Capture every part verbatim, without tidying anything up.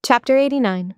Chapter eighty-nine.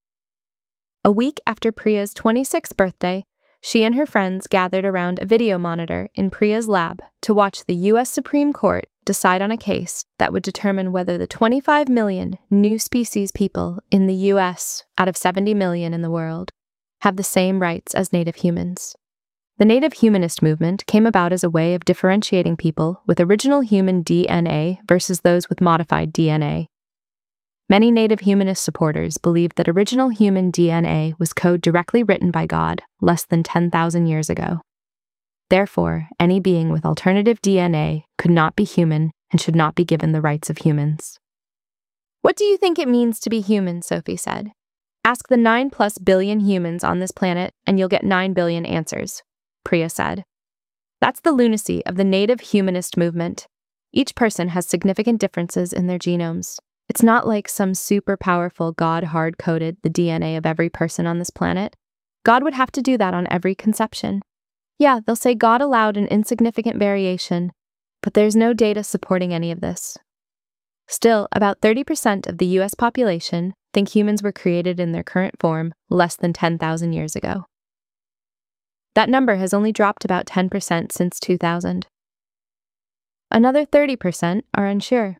A week after Priya's twenty-sixth birthday, she and her friends gathered around a video monitor in Priya's lab to watch the U S Supreme Court decide on a case that would determine whether the twenty-five million new species people in the U S out of seventy million in the world have the same rights as native humans. The native humanist movement came about as a way of differentiating people with original human D N A versus those with modified D N A. Many native humanist supporters believed that original human D N A was code directly written by God less than ten thousand years ago. Therefore, any being with alternative D N A could not be human and should not be given the rights of humans. "What do you think it means to be human?" Sophie said. "Ask the nine plus billion humans on this planet and you'll get nine billion answers," Priya said. That's the lunacy of the native humanist movement. Each person has significant differences in their genomes. It's not like some super powerful God hard-coded the D N A of every person on this planet. God would have to do that on every conception. Yeah, they'll say God allowed an insignificant variation, but there's no data supporting any of this. Still, about thirty percent of the U S population think humans were created in their current form less than ten thousand years ago. That number has only dropped about ten percent since two thousand. Another thirty percent are unsure.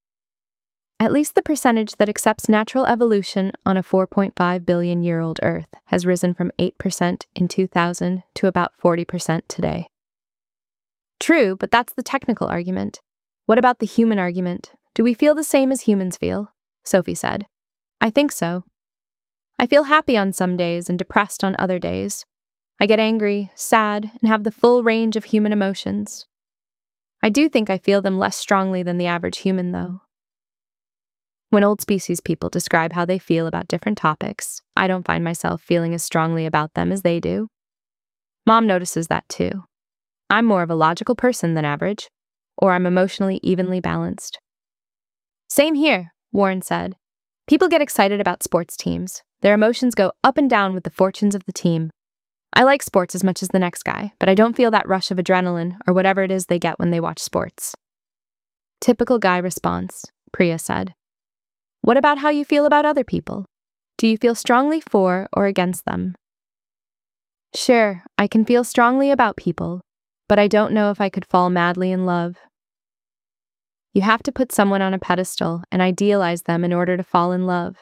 At least the percentage that accepts natural evolution on a four point five billion year old Earth has risen from eight percent in two thousand to about forty percent today. True, but that's the technical argument. What about the human argument? Do we feel the same as humans feel? Sophie said. I think so. I feel happy on some days and depressed on other days. I get angry, sad, and have the full range of human emotions. I do think I feel them less strongly than the average human, though. When old species people describe how they feel about different topics, I don't find myself feeling as strongly about them as they do. Mom notices that too. I'm more of a logical person than average, or I'm emotionally evenly balanced. Same here, Warren said. People get excited about sports teams. Their emotions go up and down with the fortunes of the team. I like sports as much as the next guy, but I don't feel that rush of adrenaline or whatever it is they get when they watch sports. Typical guy response, Priya said. What about how you feel about other people? Do you feel strongly for or against them? Sure, I can feel strongly about people, but I don't know if I could fall madly in love. You have to put someone on a pedestal and idealize them in order to fall in love.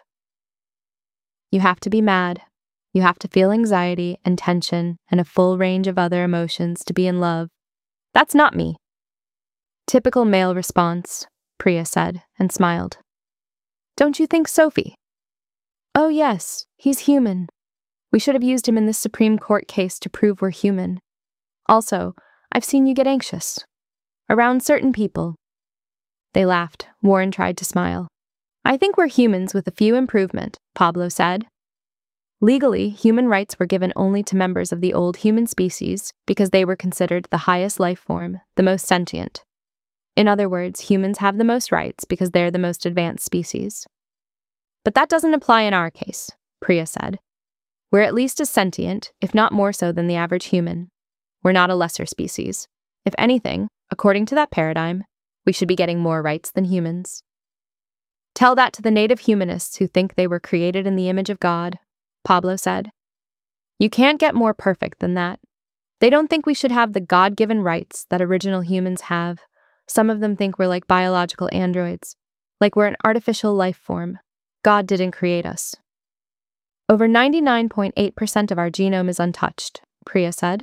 You have to be mad. You have to feel anxiety and tension and a full range of other emotions to be in love. That's not me. Typical male response, Priya said and smiled. Don't you think, Sophie? Oh yes, he's human. We should have used him in this Supreme Court case to prove we're human. Also, I've seen you get anxious. Around certain people. They laughed. Warren tried to smile. I think we're humans with a few improvement, Pablo said. Legally, human rights were given only to members of the old human species because they were considered the highest life form, the most sentient. In other words, humans have the most rights because they're the most advanced species. But that doesn't apply in our case, Priya said. We're at least as sentient, if not more so than the average human. We're not a lesser species. If anything, according to that paradigm, we should be getting more rights than humans. Tell that to the native humanists who think they were created in the image of God, Pablo said. You can't get more perfect than that. They don't think we should have the God-given rights that original humans have. Some of them think we're like biological androids, like we're an artificial life form. God didn't create us. Over ninety-nine point eight percent of our genome is untouched, Priya said.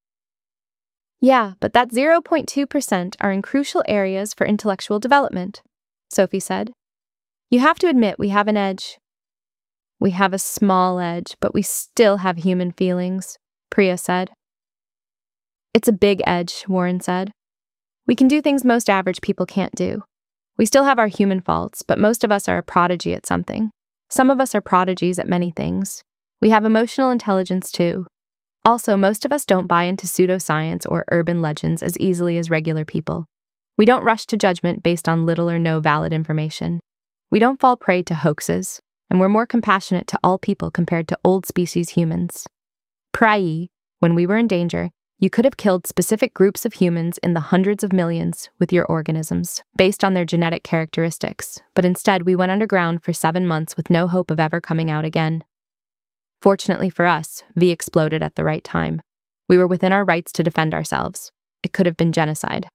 Yeah, but that zero point two percent are in crucial areas for intellectual development, Sophie said. You have to admit we have an edge. We have a small edge, but we still have human feelings, Priya said. It's a big edge, Warren said. We can do things most average people can't do. We still have our human faults, but most of us are a prodigy at something. Some of us are prodigies at many things. We have emotional intelligence too. Also, most of us don't buy into pseudoscience or urban legends as easily as regular people. We don't rush to judgment based on little or no valid information. We don't fall prey to hoaxes, and we're more compassionate to all people compared to old species humans. Prayi, when we were in danger, You could have killed specific groups of humans in the hundreds of millions with your organisms, based on their genetic characteristics, but instead we went underground for seven months with no hope of ever coming out again. Fortunately for us, V exploded at the right time. We were within our rights to defend ourselves. It could have been genocide.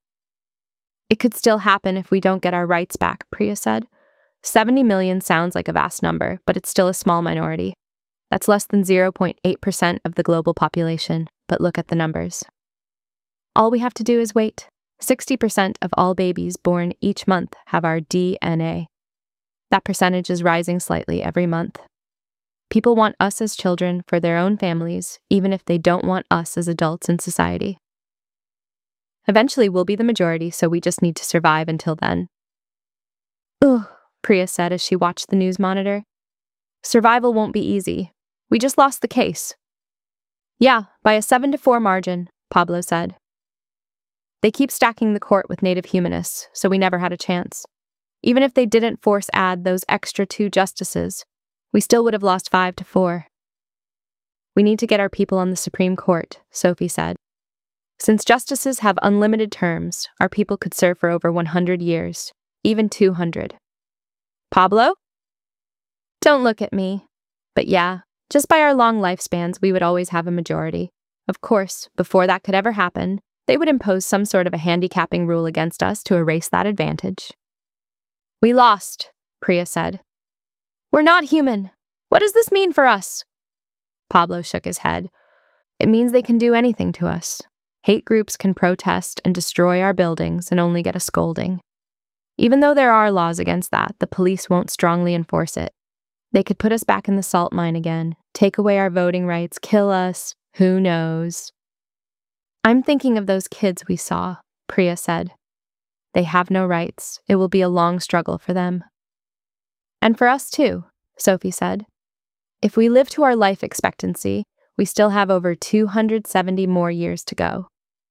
It could still happen if we don't get our rights back, Priya said. seventy million sounds like a vast number, but it's still a small minority. That's less than zero point eight percent of the global population, but look at the numbers. All we have to do is wait. sixty percent of all babies born each month have our D N A. That percentage is rising slightly every month. People want us as children for their own families, even if they don't want us as adults in society. Eventually, we'll be the majority, so we just need to survive until then. Ugh, Priya said as she watched the news monitor. Survival won't be easy. We just lost the case. Yeah, by a seven to four margin, Pablo said. They keep stacking the court with native humanists, so we never had a chance. Even if they didn't force add those extra two justices, we still would have lost five to four. We need to get our people on the Supreme Court, Sophie said. Since justices have unlimited terms, our people could serve for over one hundred years, even two hundred. Pablo? Don't look at me. But yeah, just by our long lifespans, we would always have a majority. Of course, before that could ever happen, they would impose some sort of a handicapping rule against us to erase that advantage. We lost, Priya said. We're not human. What does this mean for us? Pablo shook his head. It means they can do anything to us. Hate groups can protest and destroy our buildings and only get a scolding. Even though there are laws against that, the police won't strongly enforce it. They could put us back in the salt mine again, take away our voting rights, kill us, who knows? I'm thinking of those kids we saw, Priya said. They have no rights. It will be a long struggle for them. And for us too, Sophie said. If we live to our life expectancy, we still have over two hundred seventy more years to go.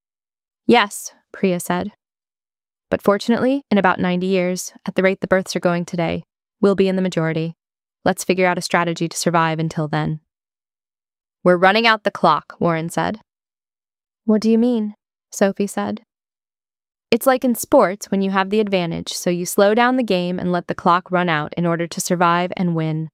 Yes, Priya said. But fortunately, in about ninety years, at the rate the births are going today, we'll be in the majority. Let's figure out a strategy to survive until then. We're running out the clock, Warren said. What do you mean? Sophie said. It's like in sports when you have the advantage, so you slow down the game and let the clock run out in order to survive and win.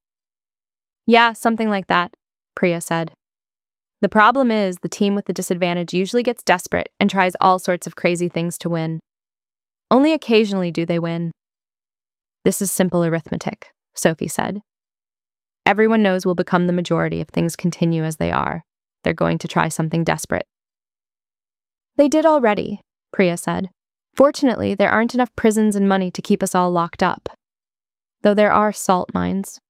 Yeah, something like that, Priya said. The problem is the team with the disadvantage usually gets desperate and tries all sorts of crazy things to win. Only occasionally do they win. This is simple arithmetic, Sophie said. Everyone knows we'll become the majority if things continue as they are. They're going to try something desperate. They did already, Priya said. Fortunately, there aren't enough prisons and money to keep us all locked up. Though there are salt mines.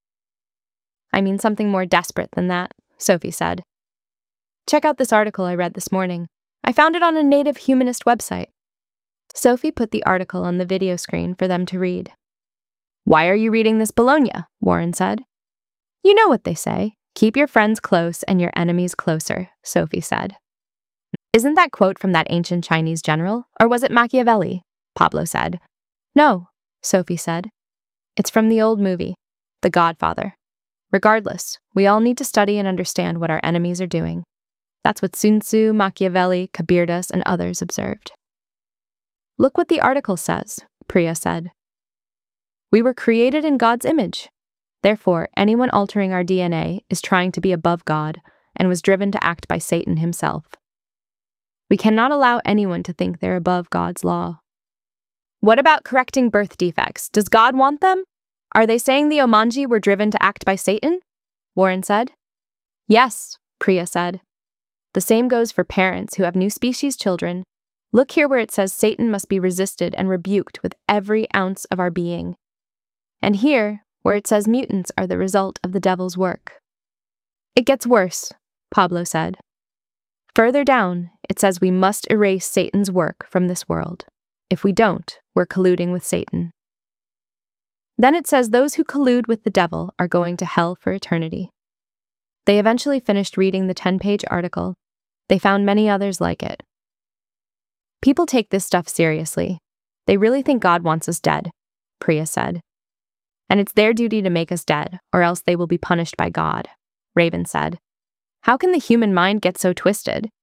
I mean something more desperate than that, Sophie said. Check out this article I read this morning. I found it on a native humanist website. Sophie put the article on the video screen for them to read. Why are you reading this, Bologna? Warren said. You know what they say. Keep your friends close and your enemies closer, Sophie said. Isn't that quote from that ancient Chinese general, or was it Machiavelli? Pablo said. No, Sophie said. It's from the old movie, The Godfather. Regardless, we all need to study and understand what our enemies are doing. That's what Sun Tzu, Machiavelli, Kabirdas, and others observed. Look what the article says, Priya said. We were created in God's image. Therefore, anyone altering our D N A is trying to be above God and was driven to act by Satan himself. We cannot allow anyone to think they're above God's law. What about correcting birth defects? Does God want them? Are they saying the Omanji were driven to act by Satan? Warren said. Yes, Priya said. The same goes for parents who have new species children. Look here where it says Satan must be resisted and rebuked with every ounce of our being. And here, where it says mutants are the result of the devil's work. It gets worse, Pablo said. Further down, it says we must erase Satan's work from this world. If we don't, we're colluding with Satan. Then it says those who collude with the devil are going to hell for eternity. They eventually finished reading the ten-page article. They found many others like it. People take this stuff seriously. They really think God wants us dead, Priya said. And it's their duty to make us dead, or else they will be punished by God, Raven said. How can the human mind get so twisted?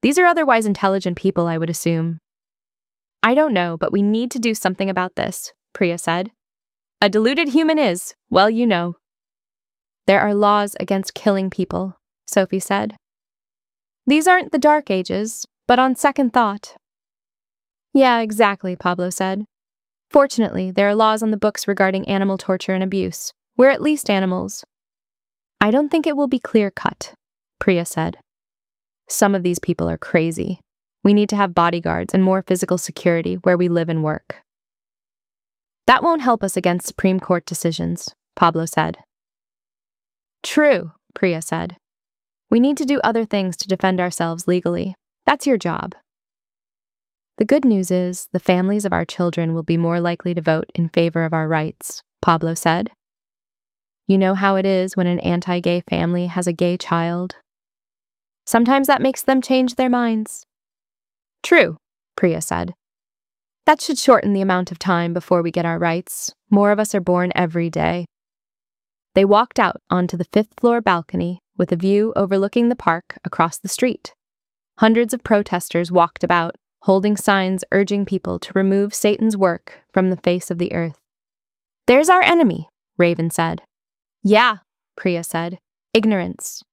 These are otherwise intelligent people, I would assume. I don't know, but we need to do something about this, Priya said. A deluded human is, well, you know. There are laws against killing people, Sophie said. These aren't the Dark Ages, but on second thought. Yeah, exactly, Pablo said. Fortunately, there are laws on the books regarding animal torture and abuse. We're at least animals. I don't think it will be clear-cut, Priya said. Some of these people are crazy. We need to have bodyguards and more physical security where we live and work. That won't help us against Supreme Court decisions, Pablo said. True, Priya said. We need to do other things to defend ourselves legally. That's your job. The good news is the families of our children will be more likely to vote in favor of our rights, Pablo said. You know how it is when an anti-gay family has a gay child? Sometimes that makes them change their minds. True, Priya said. That should shorten the amount of time before we get our rights. More of us are born every day. They walked out onto the fifth-floor balcony with a view overlooking the park across the street. Hundreds of protesters walked about, holding signs urging people to remove Satan's work from the face of the earth. There's our enemy, Raven said. Yeah, Priya said. Ignorance.